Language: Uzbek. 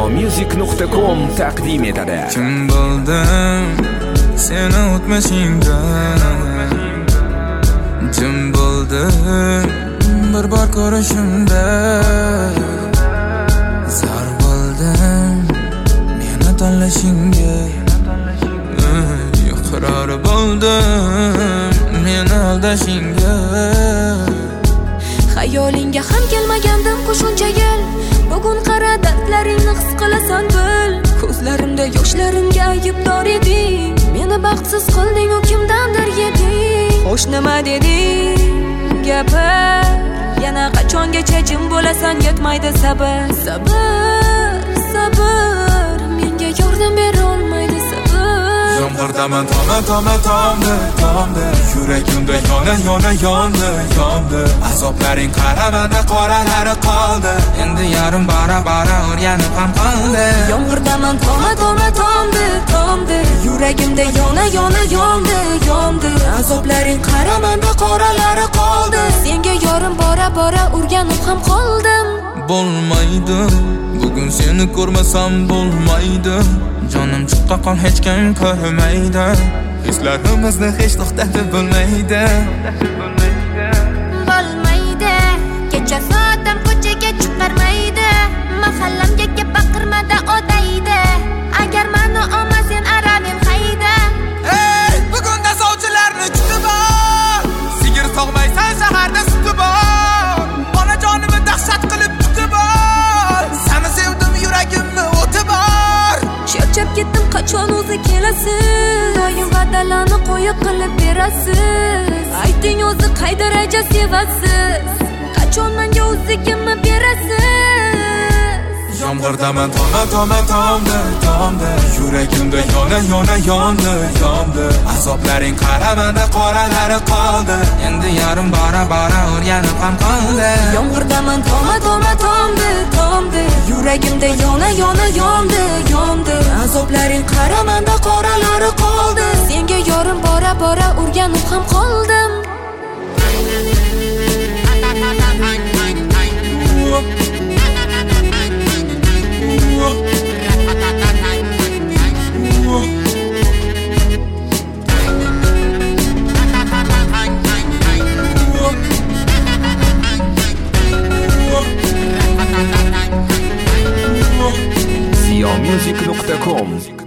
siyomusic.com taqdim etadi. Kim bo'ldim seni o'tmishingda, jim bo'ldim bir bor ko'rishimda, zar bo'ldim meni tanlashingga, iqror bo'ldim meni aldashingga. Xayolingga ham kelmagandim qo'shuncha yil. Bugun qara dardlaringni his qilasan bil. Ko'zlarimda yoshlarimga aybdor eding. Meni baxtsiz qilding, u kimdandir yeding. Xo'sh nima deding? Gapir. Yana qachongacha jim bo'lasan, yetmaydi sabr. Sabr, menga yordam bera olmaydi sabr. Yomg'irdaman tomda, yuragimda yondi. Azoblaring qaramada qoralari qoldi. Endi yarim bara o'rganib ham qoldi. Yomg'irdaman tomda, yuragimda yondi. Azoblaring qaramada qoralari qoldi. Senga yorim bora o'rganib ham qoldim. Bo'lmaydi, bugun seni ko'rmasam bo'lmaydi. Jonim chiqqa qol hech kim ko'rmaydi. Hislarimizni hech to'xtatib bo'lmaydi. Kecha soatim ko'chaga chiqarmaydi. Mahallamga kelib baqirmada odaydi. Agar meni olmasang aravim hayda. Ey, bugunda sovchilarni kutib bor. Sigir sog'maysan, shaharda suti bor. Onajonimni dahshat qilib kutib bor. Seni sevdim, yuragimni o'ti bor. Charchab ketdim, qachon o'zi kelasiz? Doim va'dalarni qo'yib qilib berasiz. Ayting o'zi qay daraja sevasiz? Qachon menga o'zligimni berasiz? Yomg'irdaman tomda, yuragimda yondi. Azoblaring qaramada qoralari qoldi. Endi yarim bara o'rganib ham qoldi. Yomg'irdaman tomda, yuragimda yondi. Azoblaring qaramada qoralari qoldi. Senga yorim bora o'rganib ham qoldim. siyomusic.com